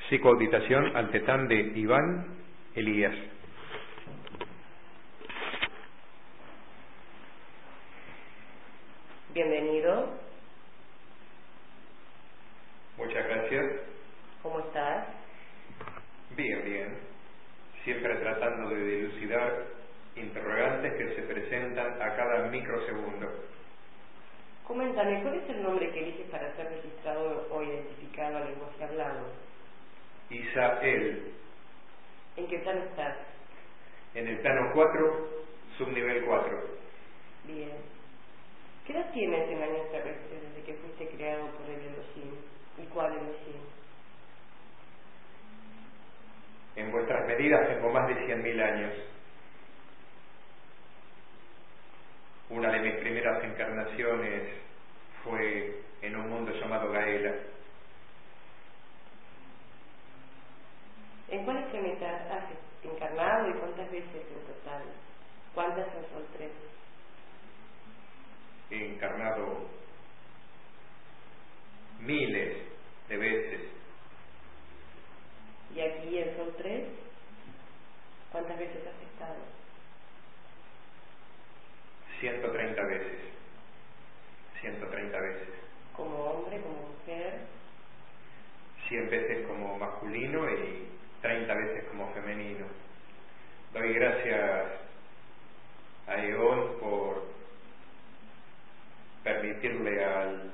Psicoauditación al tetán de Iván Elías. Bienvenido. Muchas gracias. ¿Cómo estás? Bien, bien. Siempre tratando de dilucidar interrogantes que se presentan a cada microsegundo. Coméntame, ¿cuál es el nombre que eliges para ser registrado o identificado al lenguaje hablado? Isael. ¿En qué plano estás? En el plano 4, subnivel 4. Bien. ¿Qué edad tienes en años terrestres desde que fuiste creado por el Elohim? ¿Y cuál Elohim? En vuestras medidas tengo más de 100.000 años. Una de mis primeras encarnaciones fue en un mundo llamado Gaela. ¿En cuáles planetas has encarnado y cuántas veces en total? ¿Cuántas en Sol 3? He encarnado miles de veces. ¿Y aquí en Sol 3? ¿Cuántas veces has estado? 130 veces. 130 veces. ¿Como hombre, como mujer? 100 veces como masculino y 30 veces como femenino. Doy gracias a Eón por permitirle al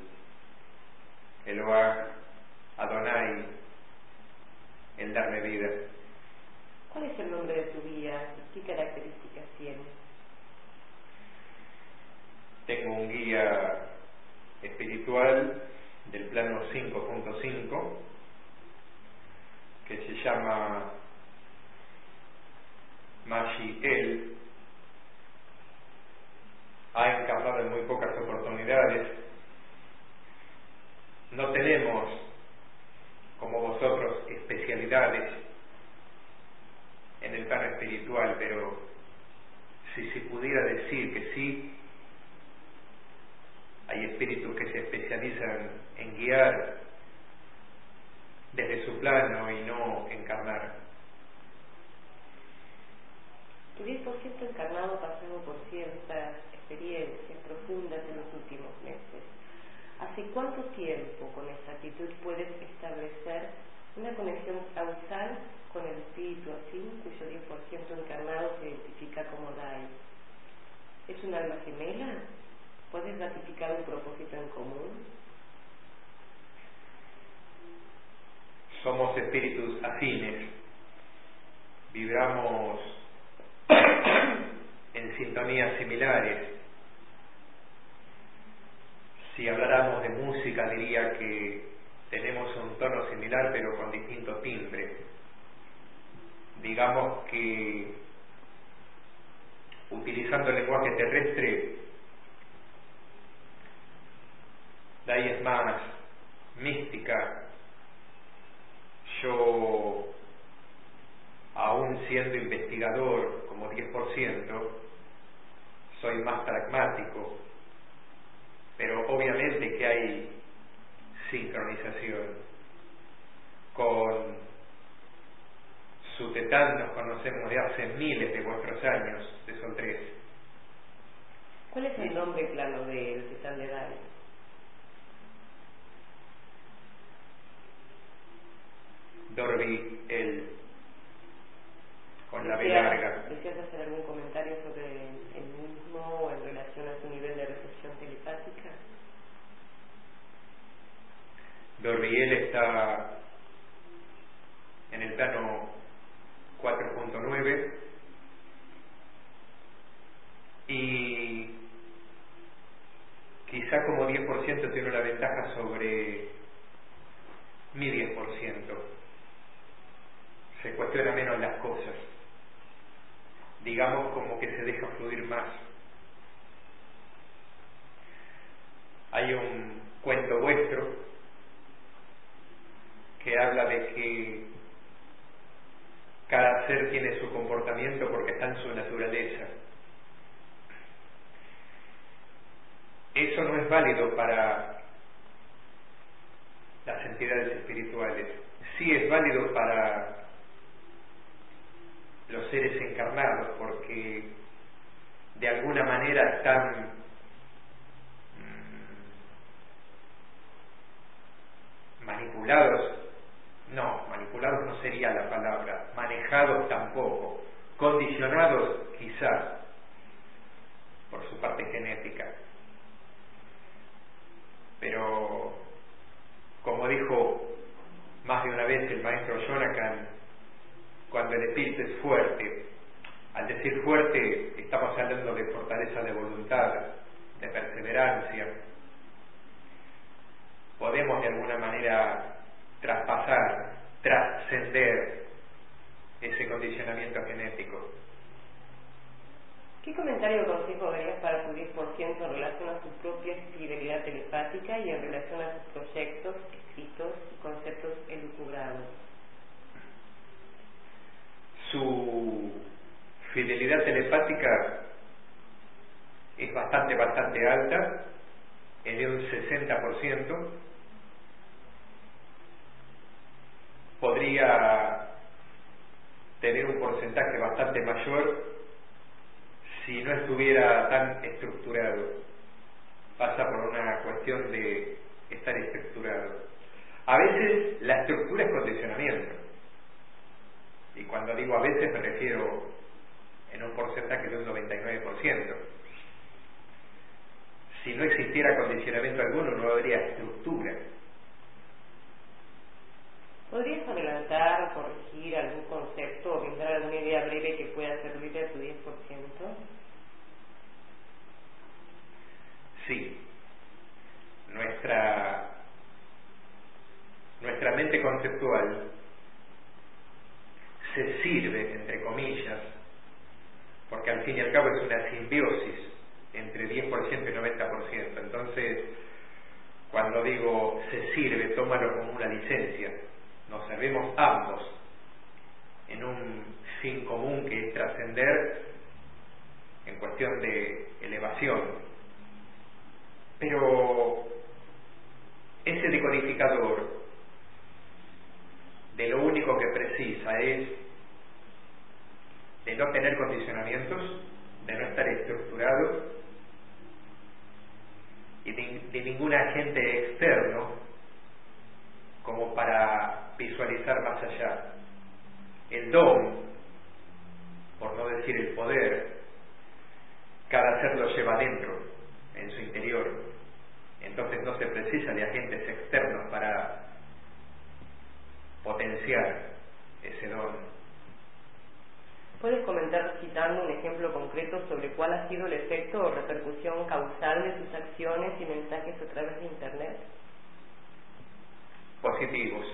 Eloah Adonai el darme vida. ¿Cuál es el nombre de tu guía y qué características tiene? Tengo un guía espiritual del plano 5.5 que se llama Mashiel. Ha encarnado en muy pocas oportunidades. No tenemos, como vosotros, especialidades en el plano espiritual, pero si se pudiera decir que sí, hay espíritus que se especializan en guiar desde su plano y no encarnar. Tu 10% encarnado pasado por ciertas experiencias profundas en los últimos meses. ¿Hace cuánto tiempo con exactitud puedes establecer una conexión causal con el espíritu así, cuyo 10% encarnado se identifica como Dai? ¿Es un alma gemela? ¿Puedes ratificar un propósito en común? Somos espíritus afines, vibramos en sintonías similares. Si habláramos de música diría que tenemos un tono similar pero con distinto timbre. Digamos que utilizando el lenguaje terrestre, Dai es más mística. Yo, aún siendo investigador como 10%, soy más pragmático, pero obviamente que hay sincronización. Con su tetán nos conocemos de hace miles de vuestros años, de Sol 3. ¿Cuál es el nombre plano del tetán de Dai? Dorvi el, con la B larga. ¿Deseas hacer algún comentario sobre el mismo o en relación a su nivel de recepción telepática? Dorviel está en el plano 4.9 y quizá como 10% tiene una ventaja sobre mi 10%. Se cuestiona menos las cosas. Digamos como que se deja fluir más. Hay un cuento vuestro que habla de que cada ser tiene su comportamiento porque está en su naturaleza. Eso no es válido para las entidades espirituales. sí es válido para los seres encarnados, porque de alguna manera están manipulados no sería la palabra, manejados tampoco, condicionados quizás por su parte genética. Pero, como dijo más de una vez el maestro Jonathan, cuando el espíritu es fuerte, al decir fuerte estamos hablando de fortaleza de voluntad, de perseverancia, podemos de alguna manera traspasar, trascender ese condicionamiento genético. ¿Qué comentario o consejo darías para tu 10% en relación a su propia fidelidad telepática y en relación a sus proyectos, escritos y conceptos elucubrados? Su fidelidad telepática es bastante alta, es de un 60%. Podría tener un porcentaje bastante mayor si no estuviera tan estructurado. Pasa por una cuestión de estar estructurado. A veces la estructura es condicionamiento, y cuando digo a veces me refiero en un porcentaje de un 99%. Si no existiera condicionamiento alguno, no habría estructura. ¿Podrías adelantar o corregir algún concepto o brindar alguna idea breve que pueda servirle a tu 10%? Sí. Nuestra mente conceptual se sirve, entre comillas, porque al fin y al cabo es una simbiosis entre 10% y 90%. Entonces, cuando digo se sirve, tómalo como una licencia. Nos servemos ambos en un fin común que es trascender en cuestión de elevación. Pero ese decodificador de lo único que precisa es de no tener condicionamientos, de no estar estructurado y de ningún agente externo como para visualizar más allá. El don, por no decir el poder, cada ser lo lleva dentro, en su interior. Entonces no se precisa de agentes externos para potenciar ese don. ¿Puedes comentar citando un ejemplo concreto sobre cuál ha sido el efecto o repercusión causal de sus acciones y mensajes a través de Internet? Positivos,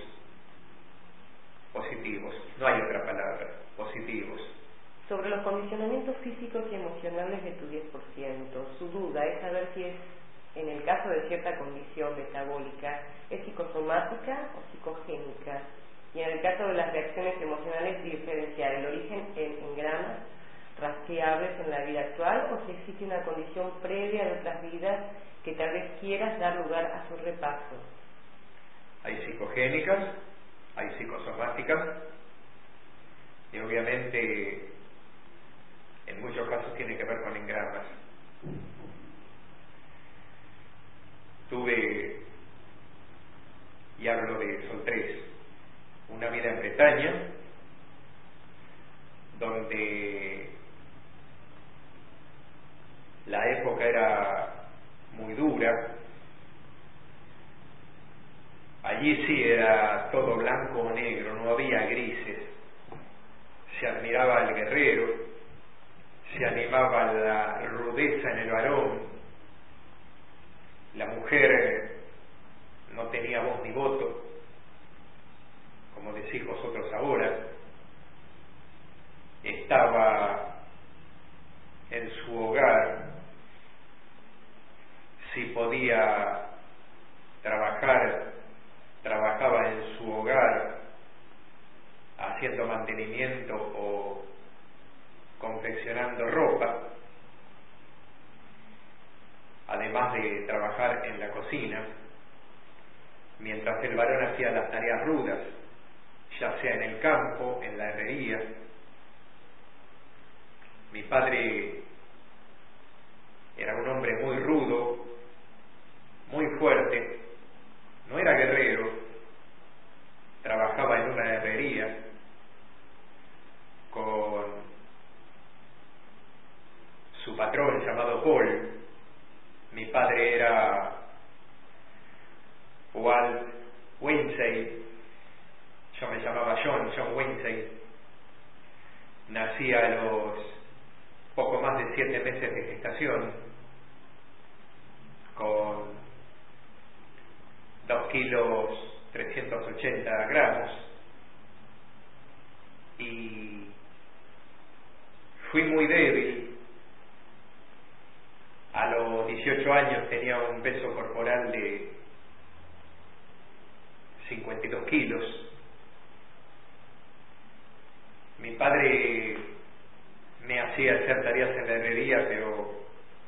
no hay otra palabra, positivos. Sobre los condicionamientos físicos y emocionales de tu 10%, su duda es saber si es, en el caso de cierta condición metabólica, es psicosomática o psicogénica, y en el caso de las reacciones emocionales diferenciar el origen en engramas rastreables en la vida actual, o si existe una condición previa de otras vidas que tal vez quieras dar lugar a su repaso. Hay psicogénicas, hay psicosomáticas, y obviamente en muchos casos tiene que ver con engramas. Tuve, y hablo de Soltres, una vida en Bretaña, donde la época era muy dura. Allí sí era todo blanco o negro, no había grises. Se admiraba al guerrero, se animaba la rudeza en el varón. La mujer no tenía voz ni voto, como decís vosotros ahora. Estaba en su hogar, si podía trabajar, trabajaba en su hogar haciendo mantenimiento o confeccionando ropa, además de trabajar en la cocina, mientras el varón hacía las tareas rudas, ya sea en el campo, en la herrería. Mi padre era un hombre muy rudo, muy fuerte, no era guerrero, trabajaba en una herrería con su patrón llamado Paul. Mi padre era Walt Winsey, yo me llamaba John Winsey. Nací a los poco más de 7 meses de gestación, con 2 kilos 380 gramos, y fui muy débil. A los 18 años tenía un peso corporal de 52 kilos. Mi padre me hacía hacer tareas en la herrería, pero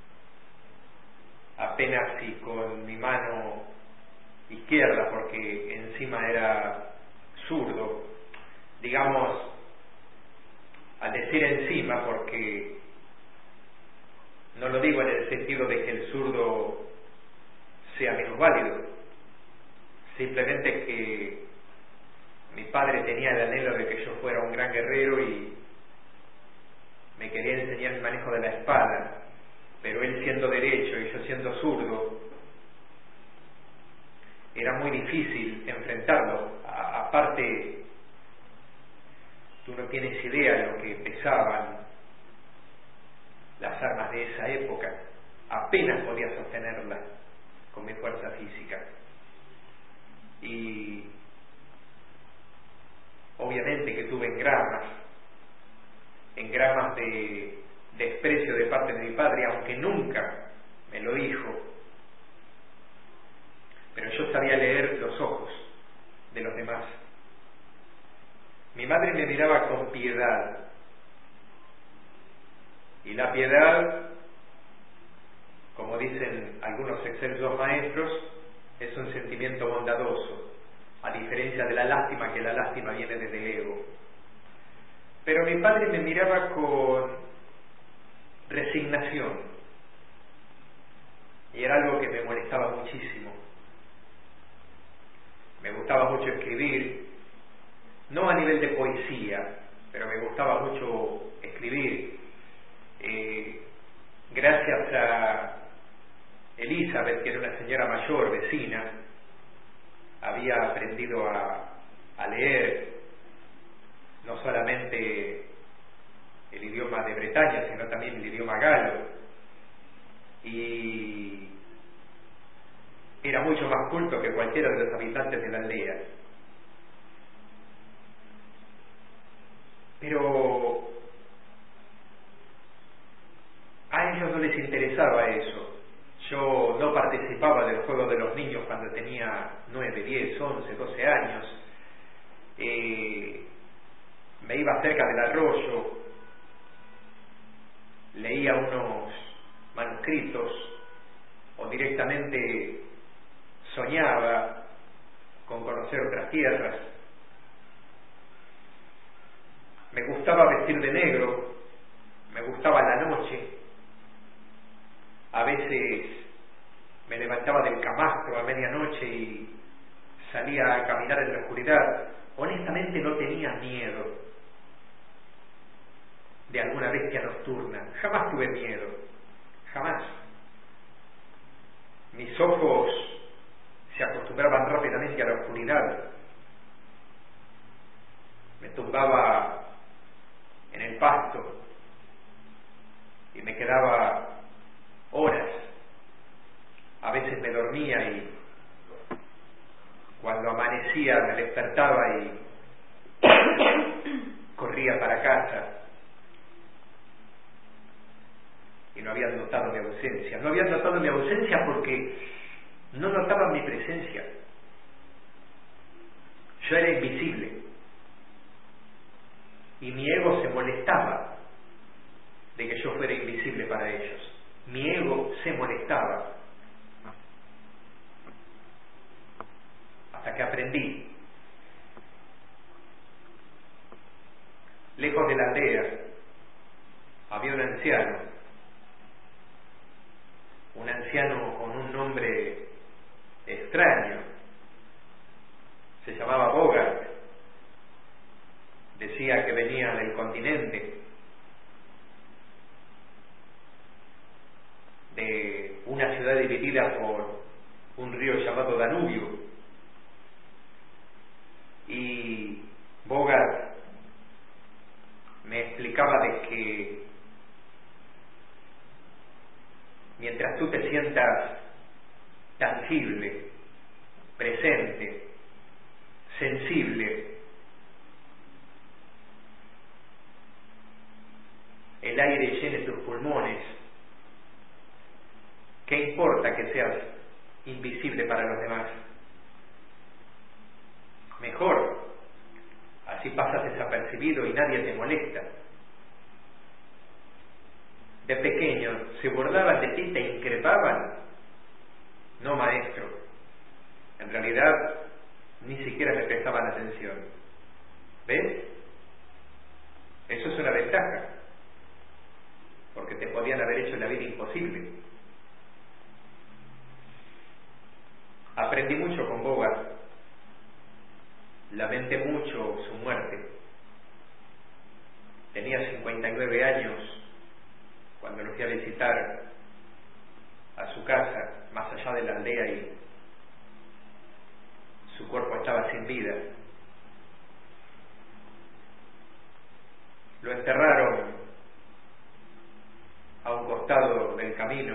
apenas si con mi mano izquierda, porque encima era zurdo. Digamos, al decir encima, porque no lo digo en el sentido de que el zurdo sea menos válido, simplemente que mi padre tenía el anhelo de que yo fuera un gran guerrero y me quería enseñar el manejo de la espada, pero él siendo derecho y yo siendo zurdo, era muy difícil enfrentarlo. Aparte, tú no tienes idea de lo que pesaban las armas de esa época. Apenas podía sostenerlas con mi fuerza física. Y obviamente que tuve engramas de desprecio de parte de mi padre, aunque nunca me lo dijo, pero yo sabía leer los ojos de los demás. Mi madre me miraba con piedad, y la piedad, como dicen algunos excelsos maestros, es un sentimiento bondadoso, a diferencia de la lástima, que la lástima viene desde el ego. Pero mi padre me miraba con resignación, y era algo que me molestaba muchísimo. Me gustaba mucho escribir, no a nivel de poesía, pero me gustaba mucho escribir. Gracias a Elizabeth, que era una señora mayor, vecina, había aprendido a leer no solamente el idioma de Bretaña, sino también el idioma galo, y era mucho más culto que cualquiera de los habitantes de la aldea. Pero a ellos no les interesaba eso. Yo no participaba del juego de los niños cuando tenía 9, 10, 11, 12 años. Me iba cerca del arroyo, leía unos manuscritos o directamente soñaba con conocer otras tierras. Me gustaba vestir de negro, me gustaba la noche. A veces me levantaba del camastro a medianoche y salía a caminar en la oscuridad. Honestamente no tenía miedo de alguna bestia nocturna. Jamás tuve miedo, jamás. Mis ojos se acostumbraban rápidamente a la oscuridad. Me tumbaba en el pasto y me quedaba horas. A veces me dormía y cuando amanecía me despertaba y corría para casa. Y no habían notado mi ausencia. No habían notado mi ausencia porque no notaban mi presencia. Yo era invisible. Y mi ego se molestaba de que yo fuera invisible para ellos. Mi ego se molestaba. Hasta que aprendí lejos de la aldea había un anciano con un nombre extraño, se llamaba Bogart, decía que venía del continente, de una ciudad dividida por un río llamado Danubio, y Bogart me explicaba de que mientras tú te sientas tangible, presente, sensible, el aire llene tus pulmones, ¿qué importa que seas invisible para los demás? Mejor, así pasas desapercibido y nadie te molesta. De pequeño se burlaban de ti, te increpaban. No, maestro, en realidad ni siquiera me prestaban atención. ¿Ves? Eso es una ventaja, porque te podían haber hecho la vida imposible. Aprendí mucho con Bogart, lamenté mucho su muerte. Tenía 59 años cuando lo fui a visitar a su casa, más allá de la aldea, y su cuerpo estaba sin vida. Lo enterraron a un costado del camino,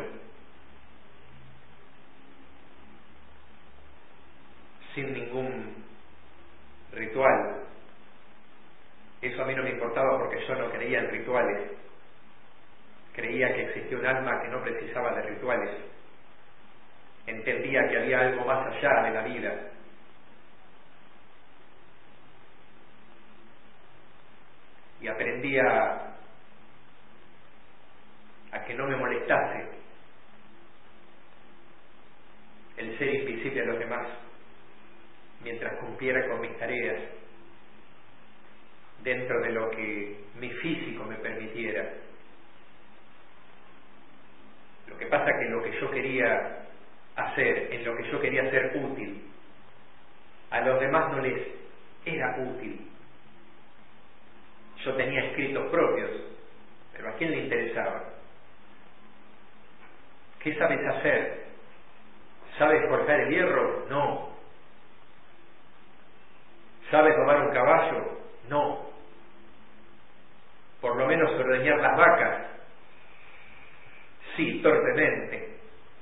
sin ningún ritual. Eso a mí no me importaba porque yo no creía en rituales. Creía que existía un alma que no precisaba de rituales. Entendía que había algo más allá de la vida. Y aprendí a que no me molestase el ser invisible a los demás mientras cumpliera con mis tareas dentro de lo que mi físico me permitiera. Lo que pasa es que lo que yo quería hacer, en lo que yo quería ser útil, a los demás no les era útil. Yo tenía escritos propios, pero ¿a quién le interesaba? ¿Qué sabes hacer? ¿Sabes forjar el hierro? No. ¿Sabes domar un caballo? No. Por lo menos ordeñar las vacas. Sí, torpemente.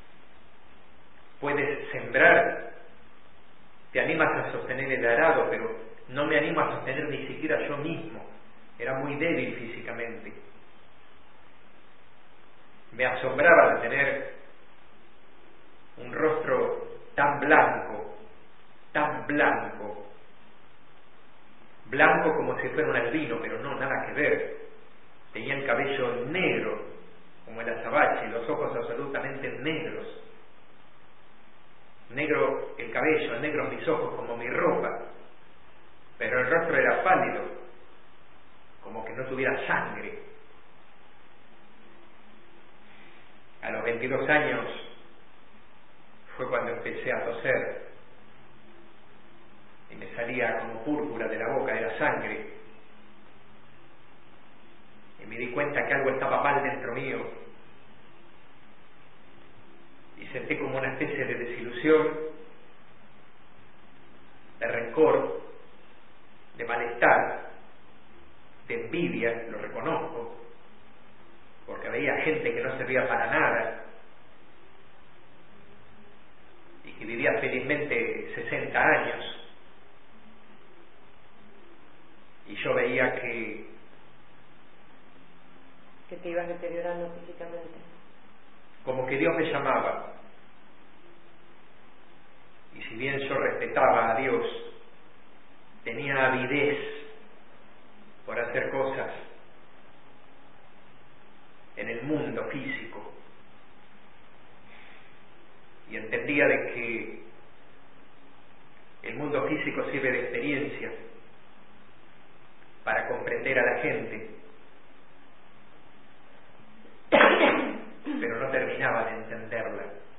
Puedes sembrar, te animas a sostener el arado, pero no me animo a sostener ni siquiera yo mismo. Era muy débil físicamente. Me asombraba de tener un rostro tan blanco, blanco como si fuera un albino, pero no, nada que ver. Tenía el cabello negro, como el azabache, los ojos absolutamente negros. Negro el cabello, negros mis ojos como mi ropa, pero el rostro era pálido, como que no tuviera sangre. A los 22 años fue cuando empecé a toser y me salía como púrpura de la boca, era sangre, y me di cuenta que algo estaba mal dentro mío y sentí como una especie de desilusión, de rencor, de malestar, de envidia, lo reconozco, porque veía gente que no servía para nada y que vivía felizmente 60 años, y yo veía que te ibas deteriorando físicamente, como que Dios me llamaba, y si bien yo respetaba a Dios, tenía avidez por hacer cosas en el mundo físico, y entendía de que el mundo físico sirve de experiencia, para comprender a la gente, pero no terminaba de entenderla.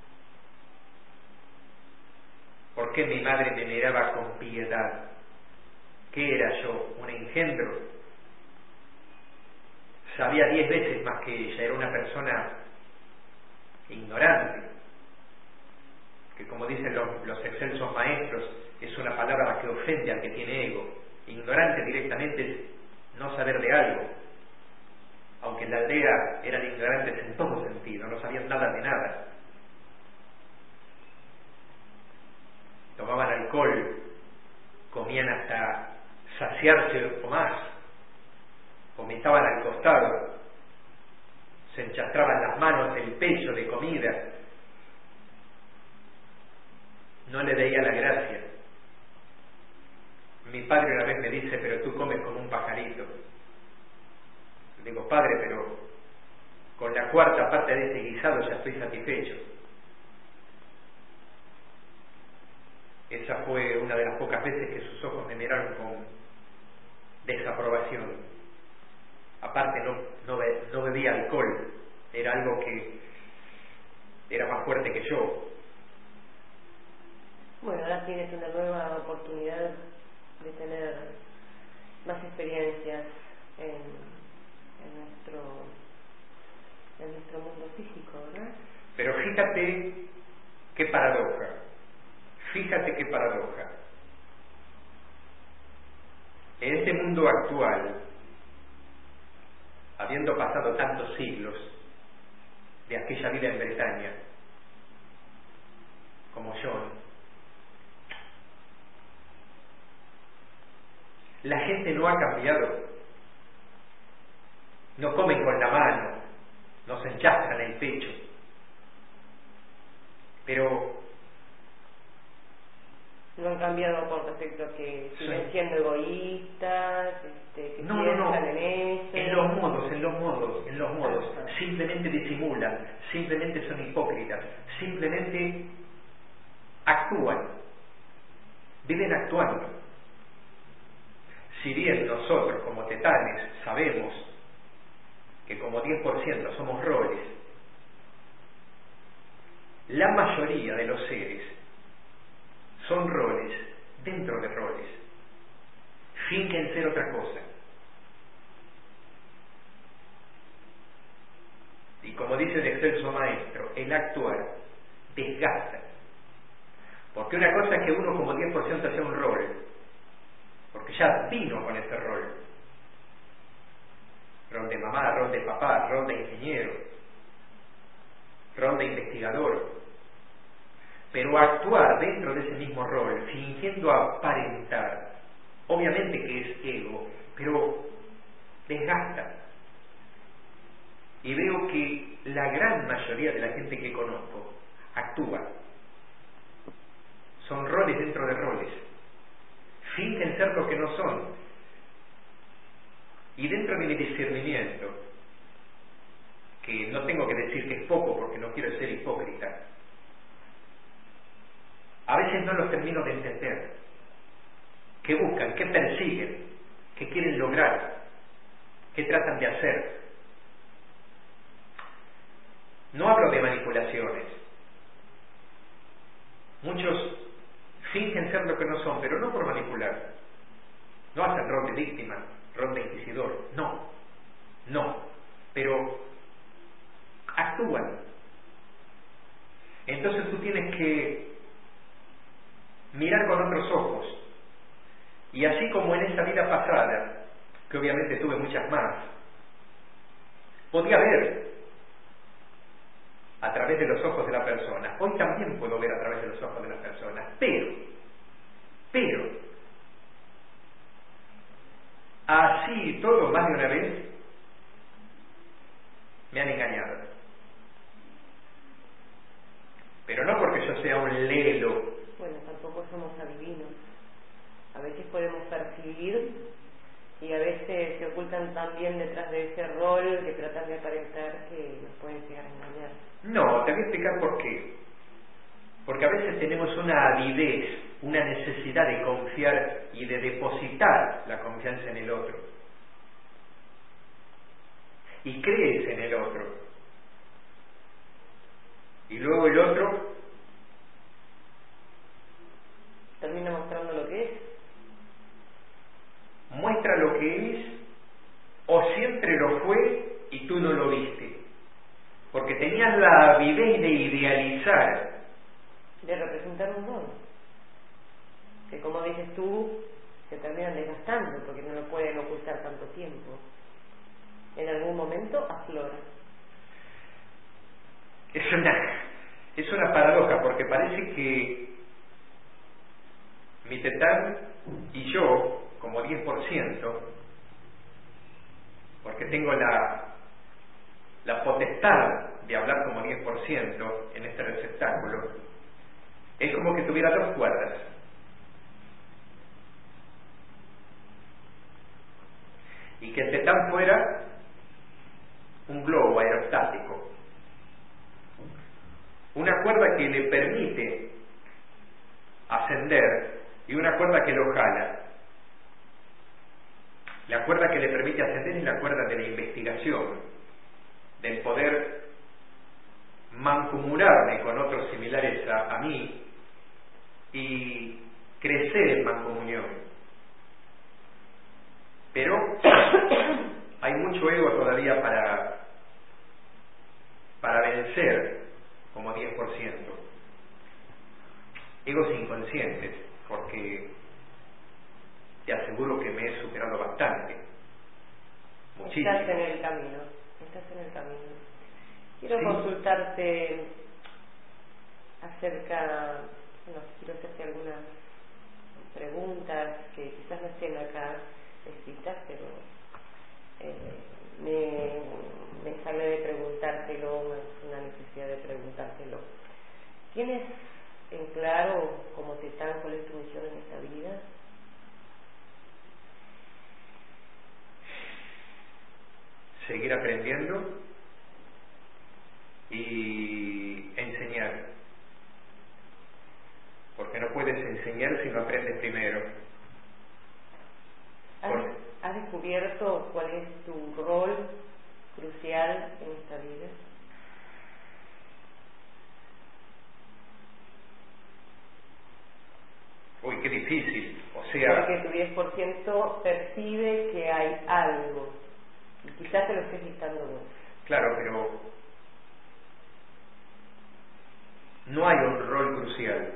¿Por qué mi madre me miraba con piedad? ¿Qué era yo? ¿Un engendro? Sabía 10 veces más que ella, era una persona ignorante, que como dicen los excelsos maestros, es una palabra que ofende al que tiene ego. Ignorante directamente es no saber de algo, aunque en la aldea eran ignorantes en todo sentido, no sabían nada de nada. Tomaban alcohol, comían hasta saciarse o más, vomitaban al costado, se enchastraban las manos, el pecho de comida. No le veía la gracia. Mi padre una vez me dice, pero tú comes como un pajarito. Le digo, padre, pero con la cuarta parte de ese guisado ya estoy satisfecho. Esa fue una de las pocas veces que sus ojos me miraron con desaprobación. Aparte no bebía alcohol, era algo que era más fuerte que yo. Bueno, ahora tienes una nueva oportunidad de tener más experiencias en nuestro mundo físico, ¿verdad? Pero fíjate qué paradoja, fíjate qué paradoja. En este mundo actual, habiendo pasado tantos siglos de aquella vida en Bretaña, como John, la gente no ha cambiado. No comen con la mano, no se enchastran el pecho. Pero no han cambiado con respecto a que siguen siendo egoístas, que no. piensan en eso. En los modos. Simplemente disimulan, simplemente son hipócritas, simplemente actúan, viven actuando. Si bien nosotros como tetanes sabemos que como 10% somos roles, la mayoría de los seres son roles dentro de roles, fingen ser otra cosa. Y como dice el excelso maestro, el actuar desgasta. Porque una cosa es que uno como 10% sea un rol, porque ya vino con ese rol. Rol de mamá, rol de papá, rol de ingeniero, rol de investigador. Pero actuar dentro de ese mismo rol, fingiendo aparentar, obviamente que es ego, pero desgasta. Y veo que la gran mayoría de la gente que conozco actúa. Son roles dentro de roles. Fingen ser lo que no son. Y dentro de mi discernimiento, que no tengo que decir que es poco porque no quiero ser hipócrita, a veces no los termino de entender. ¿Qué buscan? ¿Qué persiguen? ¿Qué quieren lograr? ¿Qué tratan de hacer? No hablo de manipulaciones. Muchos fingen ser lo que no son, pero no por manipular. No hacen rol de víctima, rol de inquisidor. No. Pero actúan. Entonces tú tienes que mirar con otros ojos. Y así como en esa vida pasada, que obviamente tuve muchas más, podía ver a través de los ojos de la persona. Hoy también puedo ver a través de los ojos de las personas, pero así todo, más de una vez me han engañado. Pero no porque yo sea un lelo. Bueno, tampoco somos adivinos. A veces podemos percibir y a veces se ocultan también detrás de ese rol que tratan de aparentar, que nos pueden llegar a engañar. No, te voy a explicar por qué. Porque a veces tenemos una avidez, una necesidad de confiar y de depositar la confianza en el otro. y crees en el otro. Y luego el otro termina mostrando lo que es. Muestra lo que es, o siempre lo fue y tú no lo viste, porque tenías la avidez de idealizar, de representar un don, que como dices tú, se terminan desgastando porque no lo pueden ocultar tanto tiempo. En algún momento aflora. Es una paradoja, porque parece que mi tetán y yo, como 10%, porque tengo la potestad de hablar como 10% en este receptáculo, es como que tuviera dos cuerdas. Y que el tetán fuera un globo aerostático. Una cuerda que le permite ascender y una cuerda que lo jala. La cuerda que le permite ascender es la cuerda de la investigación, del poder mancomunarme con otros similares a mí y crecer en mancomunión. Pero hay mucho ego todavía para vencer como 10%. Egos inconscientes, porque te aseguro que me he superado bastante. Muchísimo. Estás en el camino. Quiero consultarte acerca, quiero hacerte algunas preguntas que quizás no estén acá escritas, pero me sale de preguntártelo, una necesidad de preguntártelo. ¿Tienes en claro como tetán cuál es tu misión en esta vida? Seguir aprendiendo y enseñar, porque no puedes enseñar si no aprendes primero. ¿Has descubierto cuál es tu rol crucial en esta vida? Uy, qué difícil. O sea, porque tu 10% percibe que hay algo y quizás te lo estés dictando vos. Claro, pero no hay un rol crucial.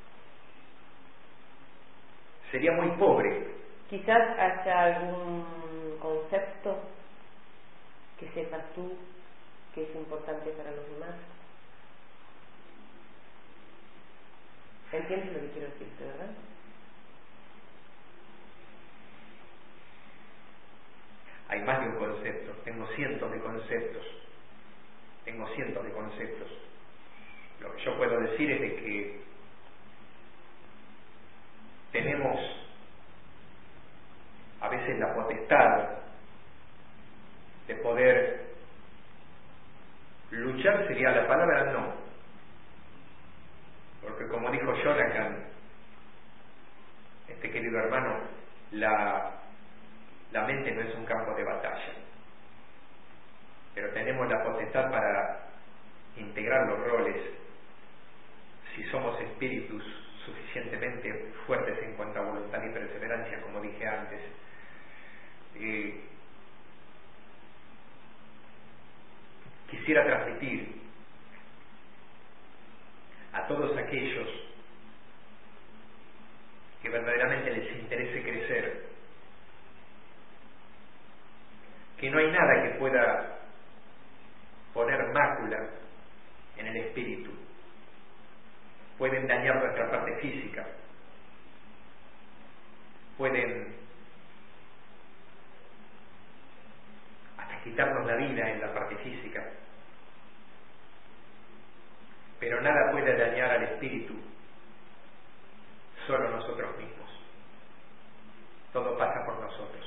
Sería muy pobre. Quizás haya algún concepto que sepas tú que es importante para los demás. ¿Entiendes lo que quiero decirte, verdad? Hay más de un concepto. Tengo cientos de conceptos. Lo que yo puedo decir es de que tenemos a veces la potestad de poder luchar, sería la palabra no, porque como dijo Jonathan, este querido hermano, la mente no es un campo de batalla, pero tenemos la potestad para integrar los roles si somos espíritus suficientemente fuertes en cuanto a voluntad y perseverancia, como dije antes. Quisiera transmitir a todos aquellos que verdaderamente les interese crecer, que no hay nada que pueda poner mácula en el espíritu. Pueden dañar nuestra parte física, pueden hasta quitarnos la vida en la parte física, pero nada puede dañar al espíritu, solo nosotros mismos. Todo pasa por nosotros.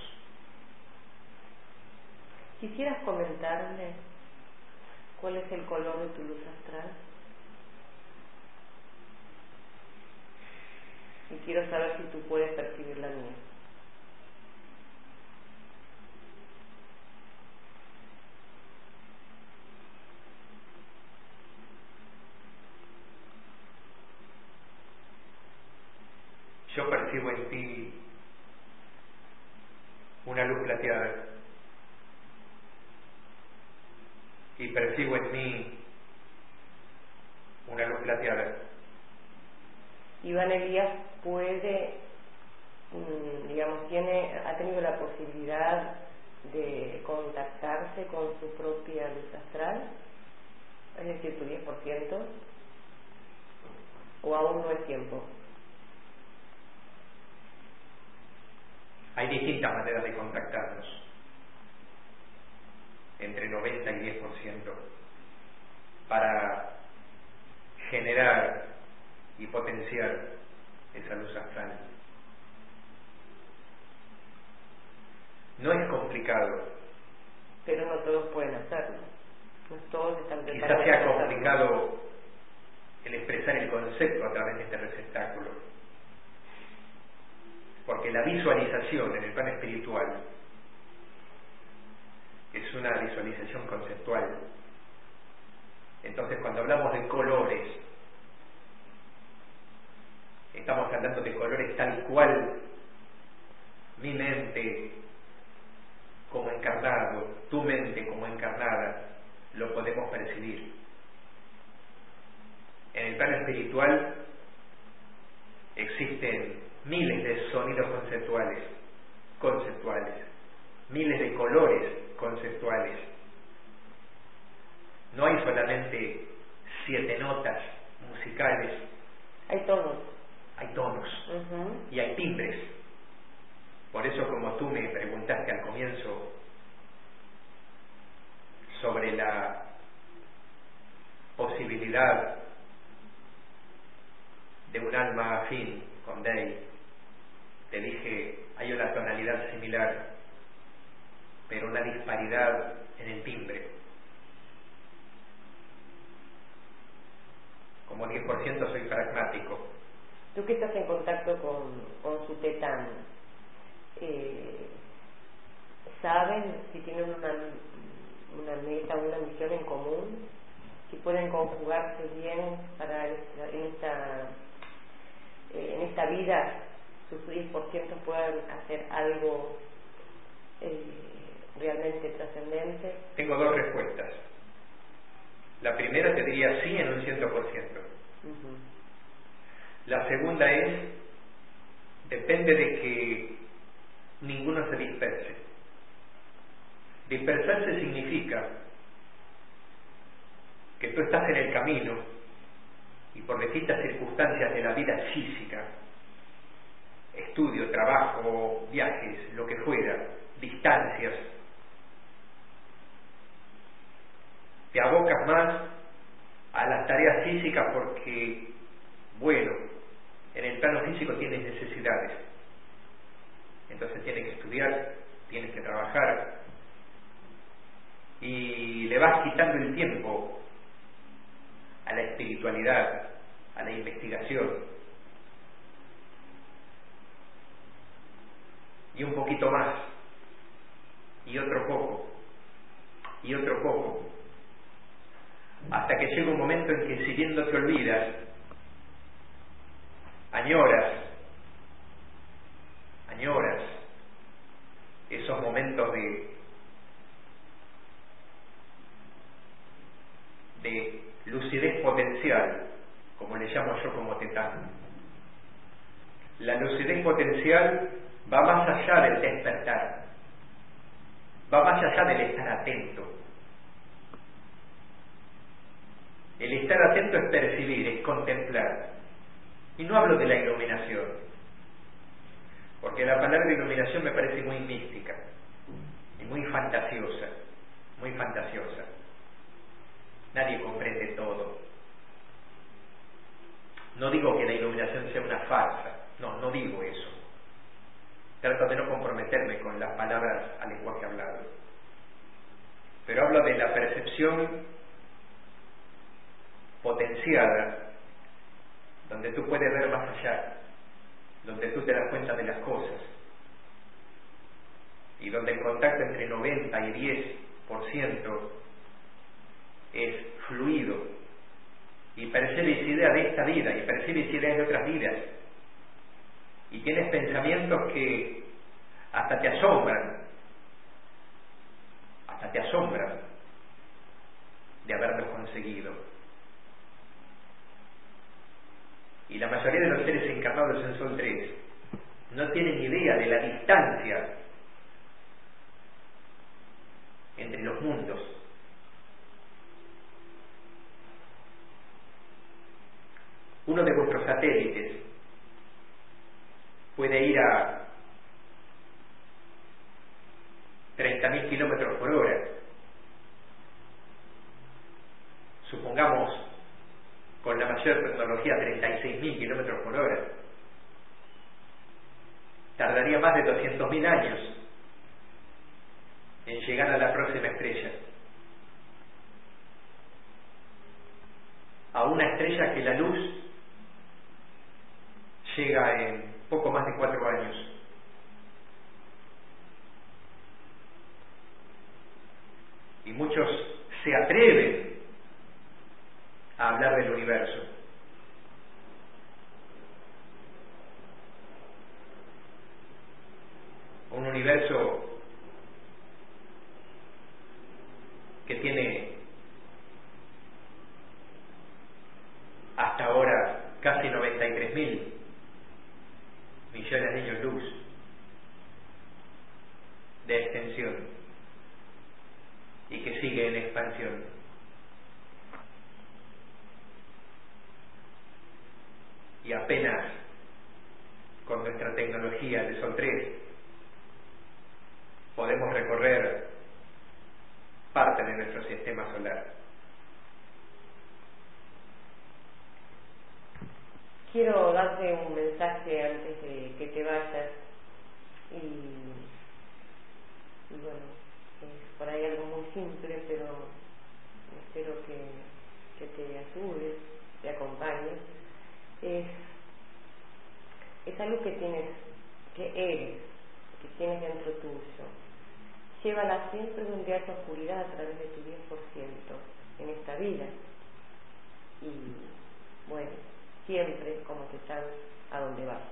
¿Quisieras comentarme cuál es el color de tu luz astral? Y quiero saber si tú puedes percibir la mía. yo percibo en ti una luz plateada y percibo en mí una luz plateada. Iván Elías puede, digamos, ha tenido la posibilidad de contactarse con su propia luz astral, es decir, tu 10%, o aún no es tiempo. Hay distintas maneras de contactarnos, entre 90 y 10%, para generar y potenciar esa luz astral. No es complicado. Pero no todos pueden hacerlo. No todos están preparados. Quizás sea complicado el expresar el concepto a través de este receptáculo. Porque la visualización en el plano espiritual es una visualización conceptual. Entonces, cuando hablamos de colores, estamos hablando de colores tal cual mi mente como encarnado, tu mente como encarnada, lo podemos percibir. En el plano espiritual existen miles de sonidos conceptuales, miles de colores conceptuales. No hay solamente 7 notas musicales. Hay tonos. Hay tonos. Y hay timbres. Por eso, como tú me preguntaste al comienzo sobre la posibilidad de un alma afín con Dei, te dije, hay una tonalidad similar, pero una disparidad en el timbre. Como 10% soy pragmático. Tú que estás en contacto con su tetán, ¿saben si tienen una meta, una misión en común? Si pueden conjugarse bien para en esta vida, sus 10% puedan hacer algo realmente trascendente. Tengo 2 respuestas. La primera te diría sí en un 100%. La segunda es, depende de que ninguno se disperse. Dispersarse significa que tú estás en el camino y por distintas circunstancias de la vida física, estudio, trabajo, viajes, lo que fuera, distancias, te abocas más a las tareas físicas porque, bueno, en el plano físico tienes necesidades. Entonces tienes que estudiar, tienes que trabajar y le vas quitando el tiempo a la espiritualidad, a la investigación. Y un poquito más, y otro poco, y otro poco, hasta que llega un momento en que si bien no te olvidas, añoras esos momentos de lucidez potencial, como le llamo yo como tetán. La lucidez potencial va más allá del despertar, va más allá del estar atento. El estar atento es percibir, es contemplar. Y no hablo de la iluminación, porque la palabra iluminación me parece muy mística y muy fantasiosa, muy fantasiosa. Nadie comprende todo. No digo que la iluminación sea una farsa, no digo eso. Trato de no comprometerme con las palabras al lenguaje hablado. Pero hablo de la percepción potenciada, donde tú puedes ver más allá, donde tú te das cuenta de las cosas, y donde el contacto entre 90 y 10% es fluido, y percibes ideas de esta vida, y percibes ideas de otras vidas, y tienes pensamientos que hasta te asombran de haberlos conseguido. Y la mayoría de los seres encarnados en Sol 3 no tienen idea de la distancia entre los mundos. Uno de vuestros satélites puede ir a 30.000 kilómetros por hora. Supongamos, con la mayor tecnología, 36.000 kilómetros por hora. Tardaría más de 200.000 años en llegar a la próxima estrella. A una estrella que la luz llega en poco más de 4 años. Y muchos se atreven a hablar del universo. Un universo que tiene hasta ahora casi 93.000 millones de años luz de extensión y que sigue en expansión. Y apenas con nuestra tecnología de Sol 3 podemos recorrer parte de nuestro sistema solar. Quiero darte un mensaje antes de que te vayas y bueno, es por ahí algo muy simple, pero espero que te ayude, te acompañe. Es algo que eres, que tienes dentro tuyo. Llévala siempre donde haya oscuridad a través de tu 10% en esta vida. Y bueno, siempre como que están a donde vayas.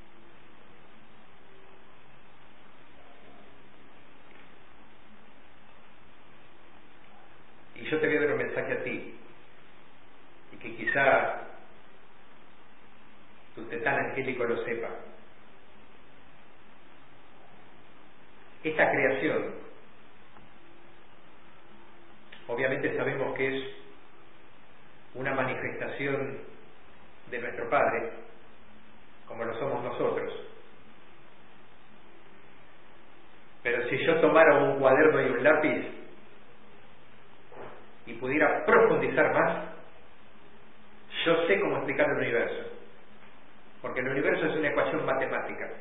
Y yo te voy a dar un mensaje a ti, y que quizá tu tetán angélico lo sepa. Esta creación, obviamente sabemos que es una manifestación de nuestro Padre, como lo somos nosotros. Pero si yo tomara un cuaderno y un lápiz y pudiera profundizar más, yo sé cómo explicar el universo, porque el universo es una ecuación matemática.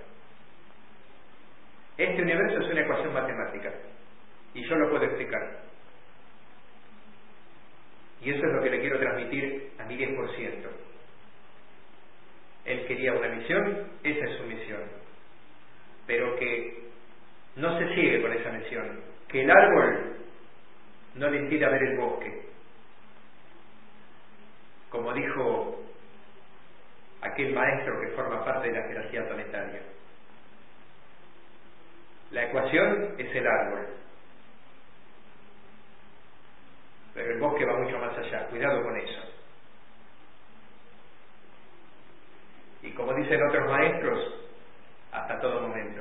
Este universo es una ecuación matemática y yo lo puedo explicar. Y eso es lo que le quiero transmitir a mi 10%. Él quería una misión, esa es su misión. Pero que no se ciegue con esa misión. Que el árbol no le impida ver el bosque. Como dijo aquel maestro que forma parte de la jerarquía planetaria. La ecuación es el árbol. Pero el bosque va mucho más allá. Cuidado con eso. Y como dicen otros maestros, hasta todo momento.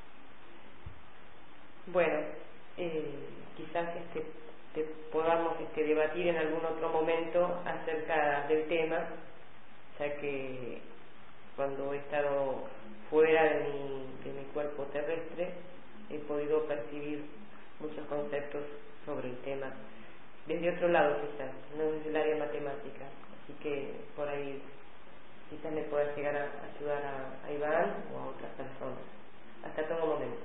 Bueno, quizás podamos debatir en algún otro momento acerca del tema, ya que cuando he estado fuera de mi cuerpo terrestre he podido percibir muchos conceptos sobre el tema desde otro lado, quizás no desde el área matemática, así que por ahí quizás le pueda llegar a ayudar a Iván o a otras personas. Hasta todo momento.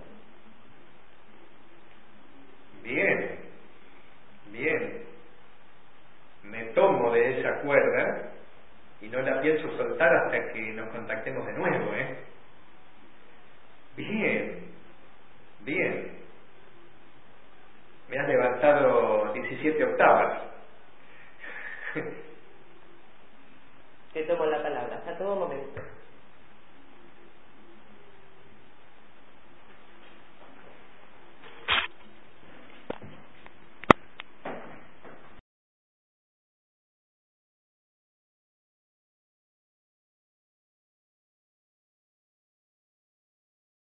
Bien, bien. Me tomo de esa cuerda y no la pienso soltar hasta que nos contactemos de nuevo, ¿eh? Bien, bien. Me has levantado 17 octavas. Te tomo la palabra. Hasta todo momento.